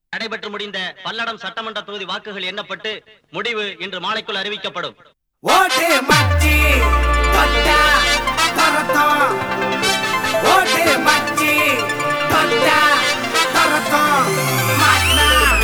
நடைபெற்று முடிந்த பல்லடம் சட்டமன்ற தொகுதி வாக்குகள் எண்ணப்பட்டு முடிவு இன்று மாலைக்குள் அறிவிக்கப்படும். ஓட்டு மச்சி தொட்டா தரத்தோம், ஓட்டு மச்சி தொட்டா தரத்தோம் மாட்னா.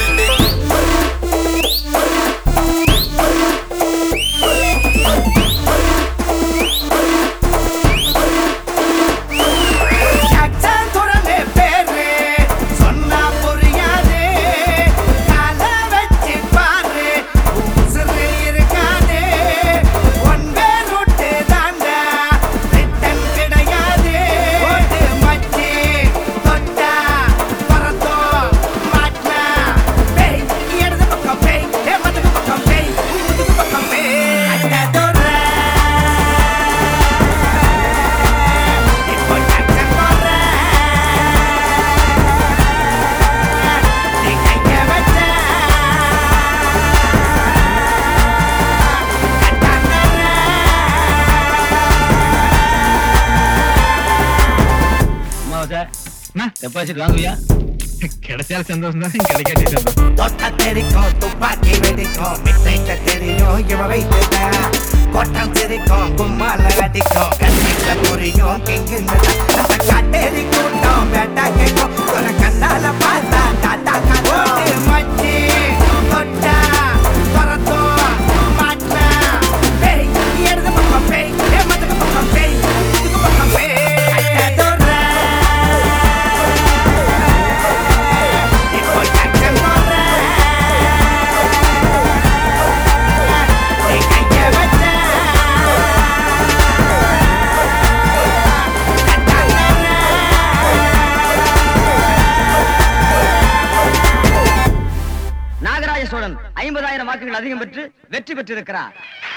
ஜாக்சன் துறந்தே பேரு சொன்னா புரியாது, கால வச்சு பாரு உசுறு இருக்காது. ஒன் வே ரூட்டு தாண்டா ரிட்டன் கிடையாது. ஓட்டு மச்சி தொட்டா பறத்தோம் மாட்னா. பேய் இடது பக்கம் பேய், மதுக்கு பக்கம் பேய், முதுகு பக்கம் பேய். அட்டதோர இப்போ ஜாக்சன் போற நீ கைய வச்ச டெபாசிட் வாங்குவியா? கிடைச்சாலும் சந்தோஷம் தான், கிடைக்காட்டி சந்தோஷம். தொட்ட தெரிக்கும் துப்பாக்கி வெடிக்கும், மிட்டைட்ட தெரியும் இவ வைத்ததா. கொட்டம் தெரிக்கும் கும்மால அடிக்கும், கண்ணில புரியும் கிங்குன்னு நம்ம காட்டேரி கூட்டம் வேட்டா கேட்கும். ஒரு கண்ணால பார்த்தா டாட்டா காட்டும். மச்சி தொட்டா பறத்தோம் மாட்னா. பேய் இடது பக்கம் பேய், மதுக்கு பக்கம் பேய், முதுகு பக்கம் பேய். அட்டதோர இப்போ ஜாக்சன் போற நீ கைய வச்ச நாகராஜ சோழன் 50,000 வாக்குகள் அதிகம் பெற்று வெற்றி பெற்றிருக்கிறார்.